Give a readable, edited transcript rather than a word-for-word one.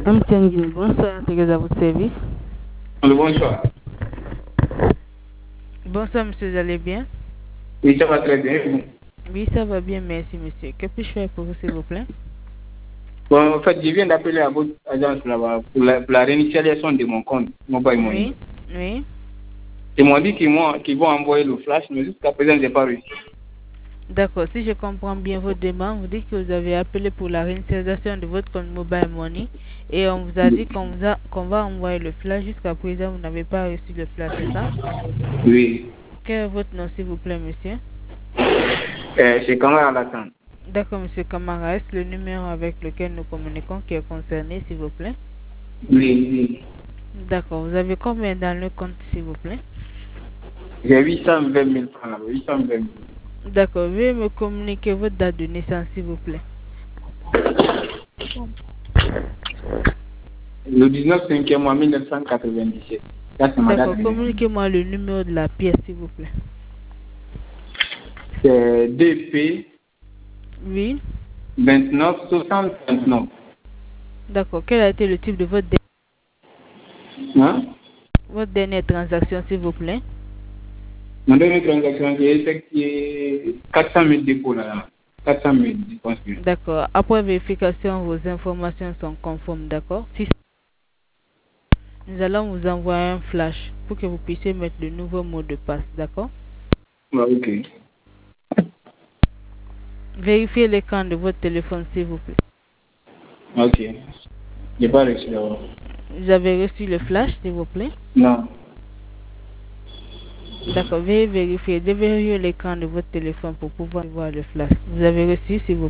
MTN Guinée, bonsoir, Thérèse à votre service. Allô, bonsoir. Bonsoir, monsieur, vous allez bien? Oui, ça va très bien. Oui, ça va bien, merci, monsieur. Que puis-je faire pour vous, s'il vous plaît? Bon, en fait, je viens d'appeler à votre agence là-bas pour la réinitialisation de mon compte Mobile Money. Oui, oui. Ils m'ont dit qu'ils vont envoyer le flash, mais jusqu'à présent, je n'ai pas réussi. D'accord, si je comprends bien votre demande, vous dites que vous avez appelé pour la réinitialisation de votre compte Mobile Money et on vous a dit qu'on va envoyer le flash. Jusqu'à présent, vous n'avez pas reçu le flash, c'est ça? Oui. Quel est votre nom, s'il vous plaît, monsieur? C'est quand même à l'attente. D'accord, monsieur Kamara, est-ce le numéro avec lequel nous communiquons qui est concerné, s'il vous plaît? Oui, oui. D'accord, vous avez combien dans le compte, s'il vous plaît? J'ai 820 000 francs là-bas, 820 000. D'accord, veuillez me communiquer votre date de naissance, s'il vous plaît. Le 19/5 mois 1997. Ça, c'est ma date D'accord, de naissance. communiquez-moi le numéro de la pièce, s'il vous plaît. C'est DP Oui. 29 60 29. D'accord, quel a été le type de Hein? votre dernière transaction, s'il vous plaît? Mon dernière transaction, j'ai effectué 400 000 dépôts là. 400 000, je pense que. D'accord, après vérification, vos informations sont conformes, d'accord? Si nous allons vous envoyer un flash pour que vous puissiez mettre le nouveau mot de passe, d'accord? Ok. Vérifiez l'écran de votre téléphone, s'il vous plaît. Ok. J'ai pas reçu d'abord. Vous avez reçu le flash, s'il vous plaît? Non. D'accord, veuillez vérifier, déverrouiller l'écran de votre téléphone pour pouvoir voir le flash. Vous avez reçu, s'il vous plaît?